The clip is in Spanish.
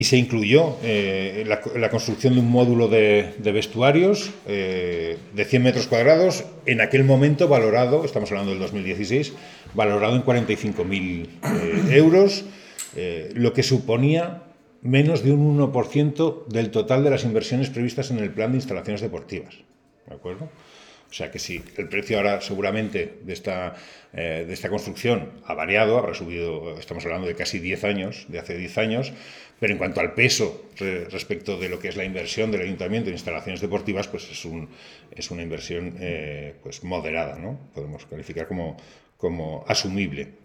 Y se incluyó la construcción de un módulo de vestuarios de 100 metros cuadrados, en aquel momento valorado, estamos hablando del 2016, valorado en 45.000 euros, lo que suponía menos de un 1% del total de las inversiones previstas en el plan de instalaciones deportivas. ¿De acuerdo? O sea que sí, el precio ahora seguramente de esta construcción ha variado, habrá subido, estamos hablando de casi 10 años, de hace 10 años, pero en cuanto al peso respecto de lo que es la inversión del ayuntamiento en instalaciones deportivas, pues es una inversión pues moderada, ¿no? Podemos calificar como asumible.